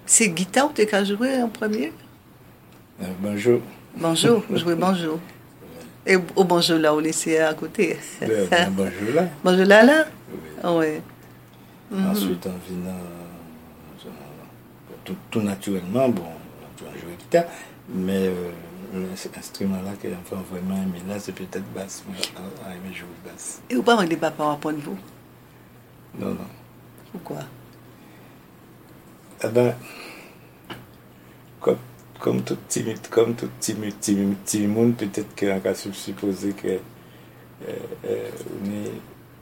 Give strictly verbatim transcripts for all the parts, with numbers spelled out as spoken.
C'est guitare que tu as joué en premier? Euh, bonjour. Bonjour, jouer bonjour. Et au bonjour là, on laissait à côté. Le, ben, bonjour là. Bonjour là, là? Oui. Oui. Mm-hmm. Ensuite, en venant, euh, tout, tout naturellement, bon, tu as joué guitare, mais euh, cet instrument-là qui est enfin vraiment aimé là, c'est peut-être basse. Moi, j'ai aimé jouer basse. Et vous parlez des papas à vous? Non, non. Pourquoi? Eh ben, comme, comme tout petit, comme tout petit, petit, petit monde, peut-être qu'on peut supposer que euh, euh, on est.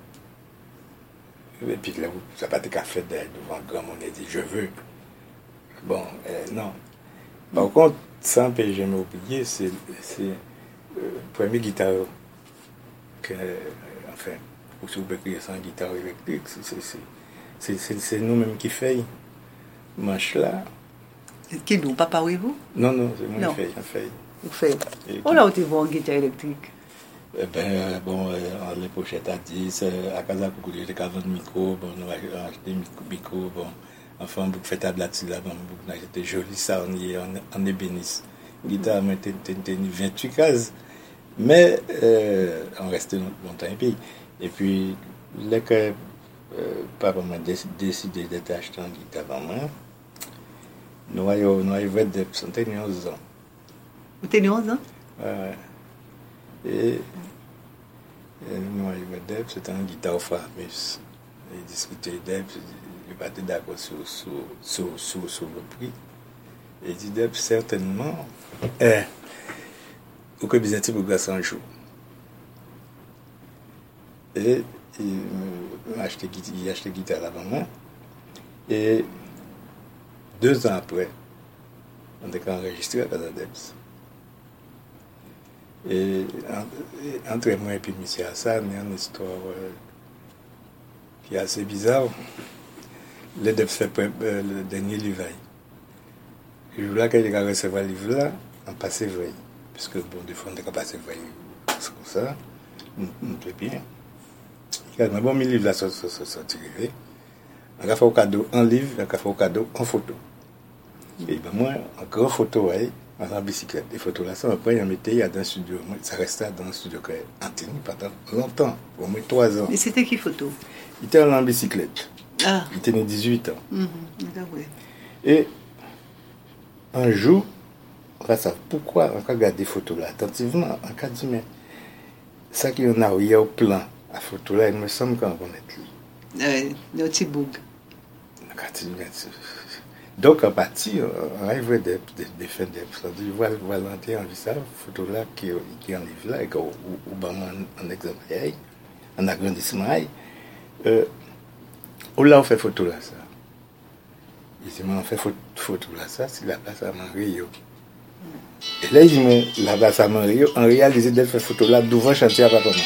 Et puis là, ça n'a pas été qu'à faire devant le grand monde et dit je veux. Bon, euh, non. Par contre, sans que je m'oublie, c'est le premier guitare que, euh, enfin, pour se crier sans guitare électrique, c'est nous-mêmes qui faisons. Manche là. Qui nous, papa ou vous? Non, non, c'est moi qui fais. fait. Vous faites. On a été voir une guitare électrique. Eh ben, bon, euh, on les pochettes à dix, euh, à Casa Coucou, il y a vingt micros, bon, on a acheté des micros, bon, enfin, on a fait table là-dessus, là, bon, on a acheté joli, ça, on y est, on est bénis. Guitare, on a tenu vingt-huit cases, mais euh, on restait longtemps et puis, et puis, là que euh, papa m'a décidé d'être acheté en guitare avant moi, nous avons vingt des centaines onze ans. Vous tenez onze ans? Ouais. Et, et nous arrivons à Deb, c'était un guitare Framus. Il discutait Deb, il battait d'accord sur, sur, sur, sur, sur le prix. Et il dit Deb, certainement, eh, au que besoin pour gars cent jours. Et il a acheté la guitare avant moi. Et deux ans après, on était enregistré à Casa Debs. Et entre moi et puis M. Hassan, il y a une histoire euh, qui est assez bizarre. Le Debs fait euh, le dernier livre. Le jour là, quand il a reçu le livre là, on passait vrai. Puisque bon, des fois, on est passé vrai. C'est comme ça. On fait bien. Il a dit, bon, mes livres là sont sortis. On a fait au cadeau un livre, on a fait au cadeau en photo. Et ben moi, en grand photo, ouais. En bicyclette, des photos là, ça, après, on mettait dans le studio. Ça restait dans le studio Antony pendant longtemps, au moins trois ans. Et c'était qui photo? Il était en bicyclette. Ah. Il tenait dix-huit ans. Mm-hmm. Et un jour, on va savoir pourquoi on regarde des photos là attentivement. On va dire, mais ça qui en a eu au plan, la photo là, il me semble qu'on connaît lui. Euh, le petit boug. Donc, en partie, on arrive à des fins de c'est-à-dire, voilà, Valentin, on vit ça, photo là, qui est en livre là, et qu'on en exemple, en agrandissement, euh, on l'a fait photo là, ça. Il dit, on fait photo là, ça, c'est la place à Mario. Et là, il dit, la place à Mario, on réalise de faire photo là, devant chantier à papa.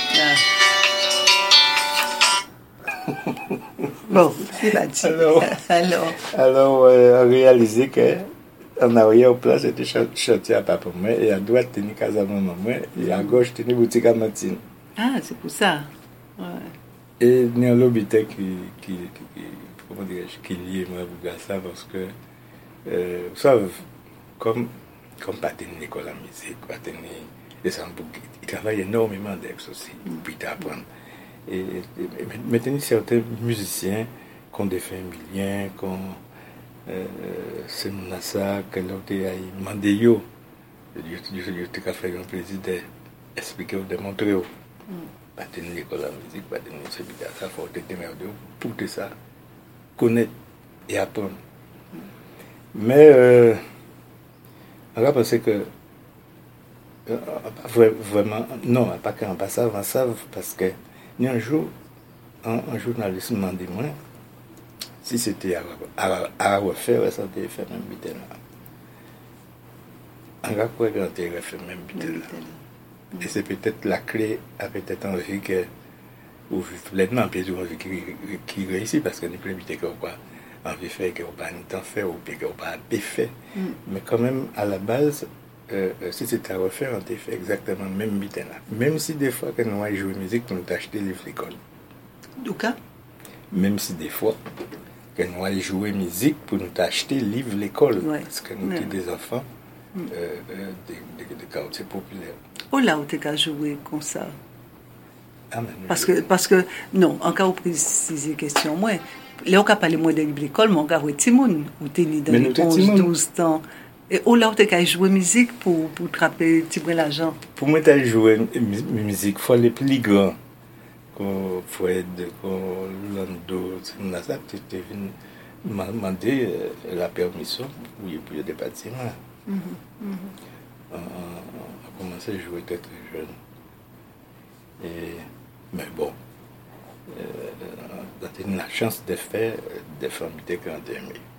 Bon, c'est parti. Alors, alors, alors euh, on réalisait qu'en arrière au plat, c'était chantier à papa, et à droite, tenait casa maman, et à gauche, tenait boutique à Martine. Ah, c'est pour ça. Ouais. Et il y a un lobby qui, qui, qui, comment dirais-je, qui lié moi à ça, parce que, euh, vous savez, comme, comme pas tenir l'école à musique, pas tenir les sambouks, il travaille énormément d'ex aussi, puis d'apprendre. Et, et, et maintenant, certains musiciens qui ont des fins milliens, qui ont euh, c'est mon ça, que l'autre a demandé, je te fait un plaisir d'expliquer ou de montrer. Pas tenir l'école de musique, pas tenir ce bidon, ça faut être merveilleux pour tout ça, connaître et apprendre. Mais euh, on va penser que euh, vraiment, non, pas qu'en passant, on savent parce que un jour, un, un journaliste m'a demandé moi si c'était à, à, à refaire, ça devait faire même bidon là. On va croire qu'on devait faire même bidon là. Et c'est peut-être la clé à peut-être envie que, ou pleinement, puis envie qui, qui réussit, parce qu'on n'est plus invité qu'on n'a pas envie de faire, qu'on n'a pas un temps fait, ou bien qu'on n'a pas bien fait. Mm. Mais quand même, à la base, euh, si c'était à refaire, on t'a fait exactement le même bitin là. Même si des fois, quand on a joué musique, on t'a acheté les livres l'école. Du cas? Même si des fois, que nous allions jouer musique pour nous acheter livres l'école. Ouais. Parce que nous Ouais. étions des enfants euh, euh, des, des, des quartiers populaires. Où là où tu as joué comme ça? Ah, mais Parce je- que, parce que, non, en cas où préciser question, moi, là où tu as parlé moi de l'école, mon gars, où tu moun, où tu es dans Mais les nous t'es onze petit moun. douze ans. Et où là où tu as joué musique pour, pour trapper, tu prends l'argent. Pour moi, tu jouer mu- musique, il faut aller plus grand. Comme Fred, comme Lando, c'est ça, tu es venu m'a demandé euh, la permission pour y pour y des bâtiments. Mhm, mhm. On a commencé à jouer très très jeune. Et, mais bon, euh, on a eu la chance de faire des familles grandes aimées.